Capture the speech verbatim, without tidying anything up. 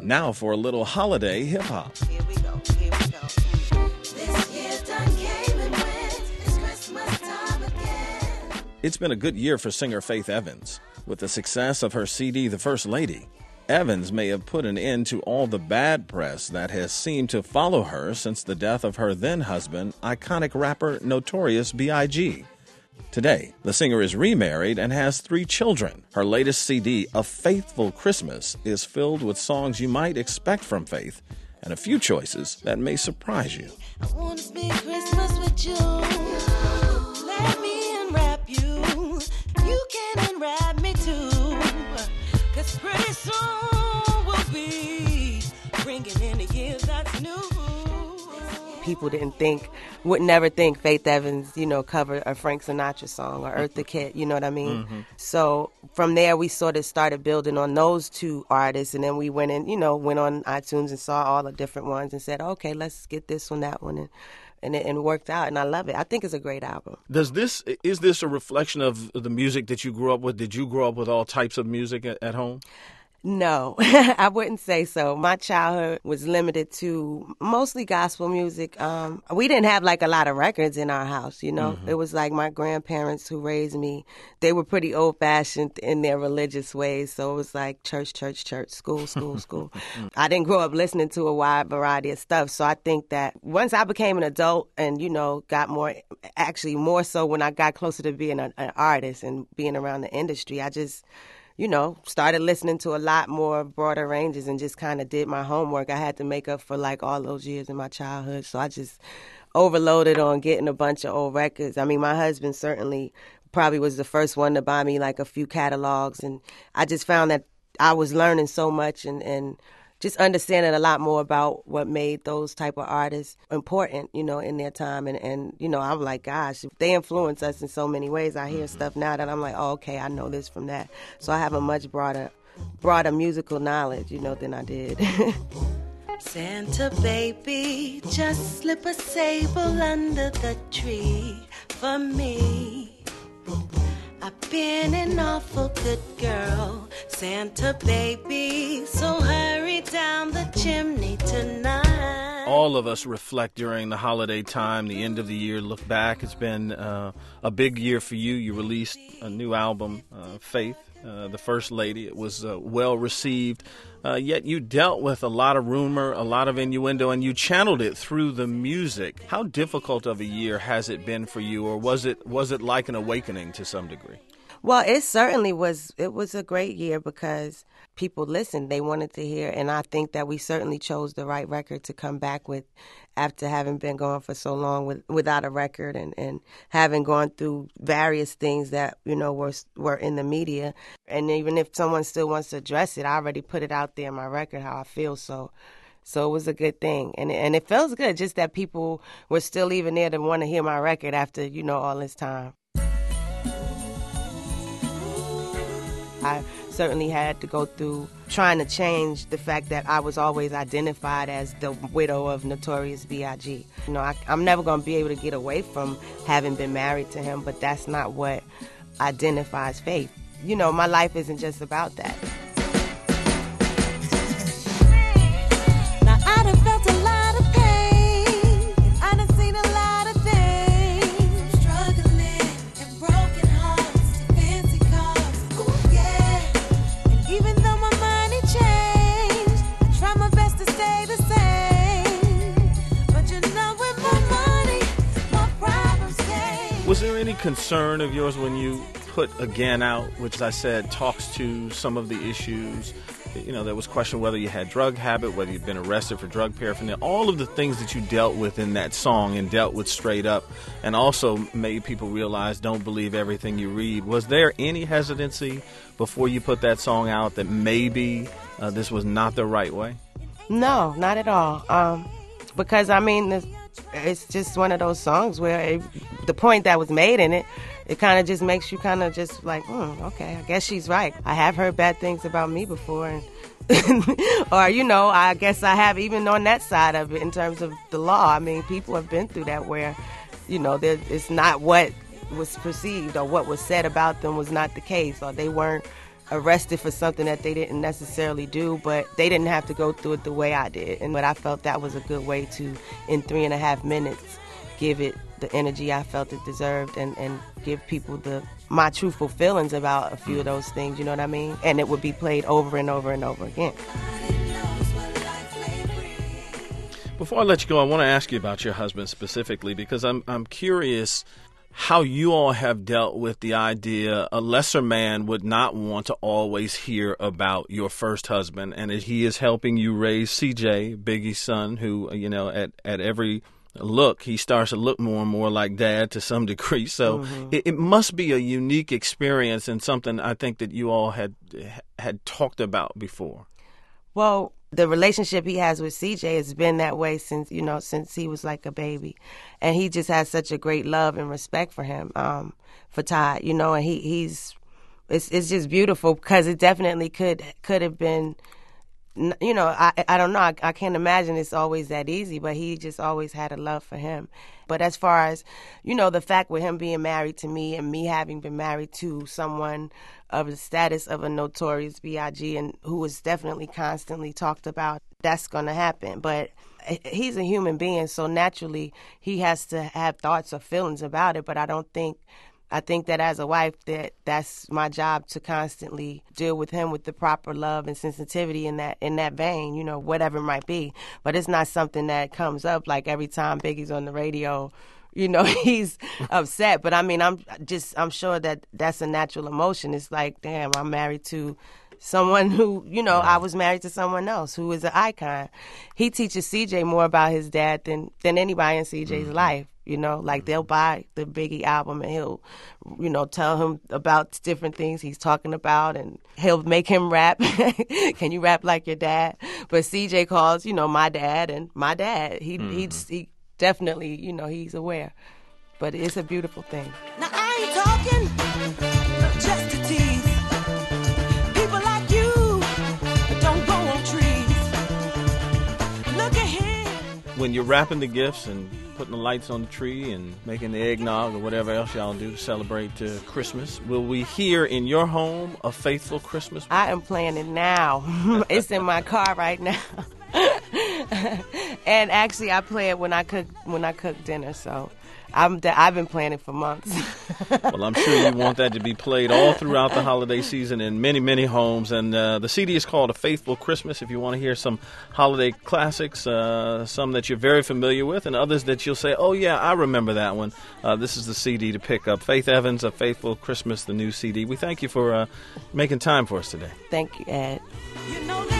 Now for a little holiday hip-hop. Here we go, here we go. This year done came and went. It's Christmas time again. It's been a good year for singer Faith Evans. With the success of her C D, The First Lady, Evans may have put an end to all the bad press that has seemed to follow her since the death of her then-husband, iconic rapper Notorious B I G Today, the singer is remarried and has three children. Her latest C D, A Faithful Christmas, is filled with songs you might expect from Faith and a few choices that may surprise you. I want to spend Christmas with you. Let me unwrap you. You can unwrap me too. Cause pretty soon we'll be bringing in a year that's new. People didn't think, would never think Faith Evans, you know, covered a Frank Sinatra song or Eartha Kitt, you know what I mean? Mm-hmm. So from there, we sort of started building on those two artists, and then we went in, you know, went on iTunes and saw all the different ones and said, okay, let's get this one, that one, and and it and worked out, and I love it. I think it's a great album. Does this, is this a reflection of the music that you grew up with? Did you grow up with all types of music at, at home? No, I wouldn't say so. My childhood was limited to mostly gospel music. Um, we didn't have like a lot of records in our house, you know. Mm-hmm. It was like my grandparents who raised me. They were pretty old-fashioned in their religious ways, so it was like church, church, church, school, school, school. I didn't grow up listening to a wide variety of stuff, so I think that once I became an adult and, you know, got more, actually more so when I got closer to being a, an artist and being around the industry, I just... you know, started listening to a lot more broader ranges and just kind of did my homework. I had to make up for, like, all those years in my childhood. So I just overloaded on getting a bunch of old records. I mean, my husband certainly probably was the first one to buy me, like, a few catalogs. And I just found that I was learning so much and, and just understanding a lot more about what made those type of artists important, you know, in their time. And, and you know, I'm like, gosh, they influence us in so many ways. I hear stuff now that I'm like, oh, okay, I know this from that. So I have a much broader, broader musical knowledge, you know, than I did. Santa baby, just slip a sable under the tree for me. I've been an awful good girl, Santa baby, so hurry down the chimney tonight. All of us reflect during the holiday time, the end of the year, look back. It's been uh, a big year for you. You released a new album, uh, Faith, uh, The First Lady. It was uh, well received, uh, yet you dealt with a lot of rumor, a lot of innuendo, and you channeled it through the music. How difficult of a year has it been for you, or was it was it like an awakening to some degree? Well, it certainly was. It was a great year because people listened. They wanted to hear. And I think that we certainly chose the right record to come back with after having been going for so long with, without a record and, and having gone through various things that, you know, were were in the media. And even if someone still wants to address it, I already put it out there in my record how I feel. So so it was a good thing. And, and it feels good just that people were still even there to want to hear my record after, you know, all this time. I certainly had to go through trying to change the fact that I was always identified as the widow of Notorious B I G You know, I, I'm never going to be able to get away from having been married to him, but that's not what identifies Faith. You know, my life isn't just about that. Now, I done felt a lot of pain, and I done seen a lot of things. Struggling and broken hearts to fancy cars. Ooh, yeah. And even though my money changed, I try my best to stay the same. But you know, with my money, my problems came. Was there any concern of yours when you put Again out, which, as I said, talks to some of the issues? You know, there was question whether you had drug habit, whether you'd been arrested for drug paraphernalia, all of the things that you dealt with in that song and dealt with straight up, and also made people realize don't believe everything you read. Was there any hesitancy before you put that song out that maybe uh, this was not the right way? No, not at all. Um, because, I mean, it's, it's just one of those songs where it, the point that was made in it, it kind of just makes you kind of just like, hmm, okay, I guess she's right. I have heard bad things about me before. And or, you know, I guess I have even on that side of it in terms of the law. I mean, people have been through that where, you know, it's not what was perceived or what was said about them was not the case, or they weren't arrested for something that they didn't necessarily do, but they didn't have to go through it the way I did. And but I felt that was a good way to, in three and a half minutes, give it the energy I felt it deserved, and, and give people the my truthful feelings about a few of those things, you know what I mean? And it would be played over and over and over again. Before I let you go, I want to ask you about your husband specifically, because I'm I'm curious how you all have dealt with the idea a lesser man would not want to always hear about your first husband, and that he is helping you raise C J, Biggie's son, who, you know, at, at every look, he starts to look more and more like dad to some degree. So mm-hmm. it, it must be a unique experience, and something I think that you all had had talked about before. Well, the relationship he has with C J has been that way since, you know, since he was like a baby. And he just has such a great love and respect for him, um, for Todd, you know, and he, he's, it's it's just beautiful, because it definitely could could have been, you know, I I don't know, I, I can't imagine it's always that easy, but he just always had a love for him. But as far as, you know, the fact with him being married to me and me having been married to someone of the status of a Notorious B I G and who is definitely constantly talked about, that's going to happen. But he's a human being, so naturally he has to have thoughts or feelings about it. But I don't think, I think that as a wife, that that's my job to constantly deal with him with the proper love and sensitivity in that in that vein, you know, whatever it might be. But it's not something that comes up like every time Biggie's on the radio, you know, he's upset. But I mean, I'm just, I'm sure that that's a natural emotion. It's like, damn, I'm married to someone who, you know, I was married to someone else who is an icon. He teaches C J more about his dad than, than anybody in C J's mm-hmm. life. You know, like they'll buy the Biggie album and he'll, you know, tell him about different things he's talking about, and he'll make him rap. Can you rap like your dad? But C J calls, you know, my dad and my dad. He mm-hmm. he, he definitely, you know, he's aware. But it's a beautiful thing. Now I ain't talking just to tease. People like you don't grow on trees. Look at him. When you're wrapping the gifts and putting the lights on the tree and making the eggnog or whatever else y'all do to celebrate uh, Christmas, will we hear in your home a faithful Christmas? I am playing it now. It's in my car right now. And actually, I play it when I cook when I cook dinner. So I'm I've been playing it for months. Well, I'm sure you want that to be played all throughout the holiday season in many, many homes. And uh, the C D is called A Faithful Christmas. If you want to hear some holiday classics, uh, some that you're very familiar with and others that you'll say, oh, yeah, I remember that one, uh, this is the C D to pick up. Faith Evans, A Faithful Christmas, the new C D. We thank you for uh, making time for us today. Thank you, Ed. You know